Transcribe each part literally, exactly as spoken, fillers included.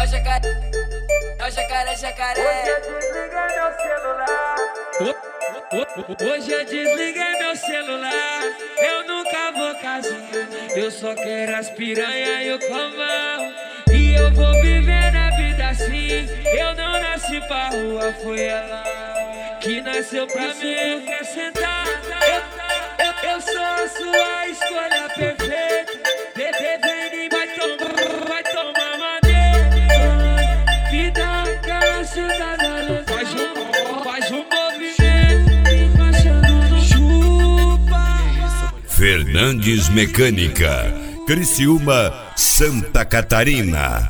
o jacaré, é o jacaré, jacaré. Hoje eu desliguei meu celular, eu nunca vou casar. Eu só quero as piranha e o cambão, e eu vou viver na vida assim. Eu não nasci pra rua, foi ela que nasceu pra mim. Quer sentar? Eu, eu, eu sou a sua escolha perfeita. Bebê, vem e vai tomar, vai tomar maneira. Vida, aquela sentada, faz um, faz um movimento. Fernandes Mecânica, Criciúma, Santa Catarina.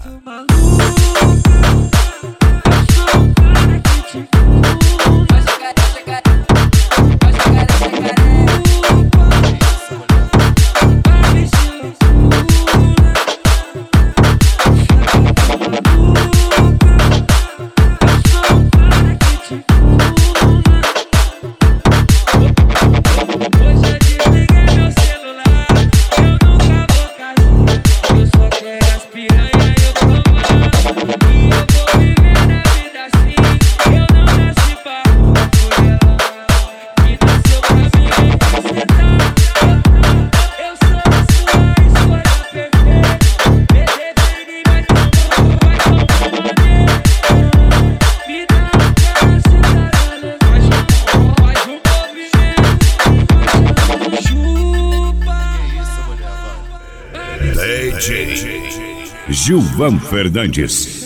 D J Gilvan Fernandes.